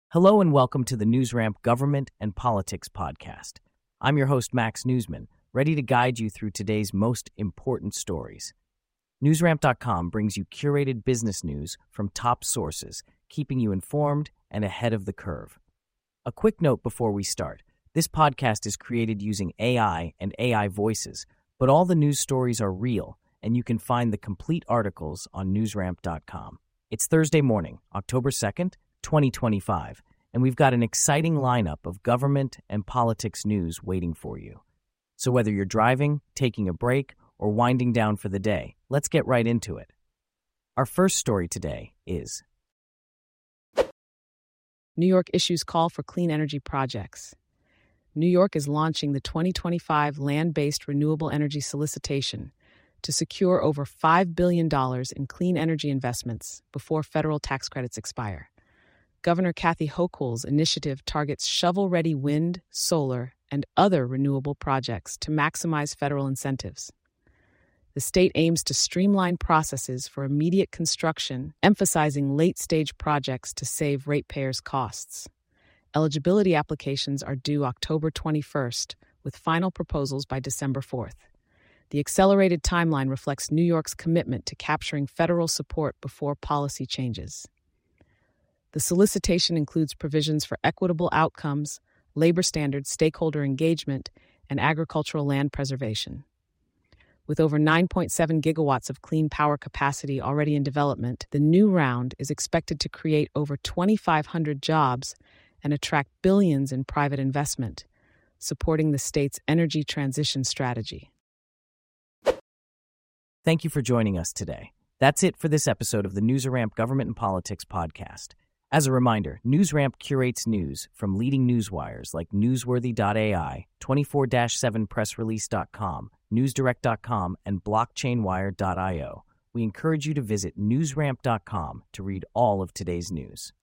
Hello and welcome to the NewsRamp Government and Politics Podcast. I'm your host, Max Newsman, ready to guide you through today's most important stories. NewsRamp.com brings you curated business news from top sources, keeping you informed and ahead of the curve. A quick note before we start. This podcast is created using AI and AI voices, but all the news stories are real, and you can find the complete articles on NewsRamp.com. It's Thursday morning, October 2nd, 2025, and we've got an exciting lineup of government and politics news waiting for you. So whether you're driving, taking a break, or winding down for the day, let's get right into it. Our first story today is New York issues call for clean energy projects. New York is launching the 2025 land-based renewable energy solicitation to secure over $5 billion in clean energy investments before federal tax credits expire. Governor Kathy Hochul's initiative targets shovel-ready wind, solar, and other renewable projects to maximize federal incentives. The state aims to streamline processes for immediate construction, emphasizing late-stage projects to save ratepayers' costs. Eligibility applications are due October 21st, with final proposals by December 4th. The accelerated timeline reflects New York's commitment to capturing federal support before policy changes. The solicitation includes provisions for equitable outcomes, labor standards, stakeholder engagement, and agricultural land preservation. With over 9.7 gigawatts of clean power capacity already in development, the new round is expected to create over 2,500 jobs and attract billions in private investment, supporting the state's energy transition strategy. Thank you for joining us today. That's it for this episode of the NewsRamp Government and Politics Podcast. As a reminder, NewsRamp curates news from leading newswires like Newsworthy.ai, 24-7pressrelease.com, NewsDirect.com, and BlockchainWire.io. We encourage you to visit NewsRamp.com to read all of today's news.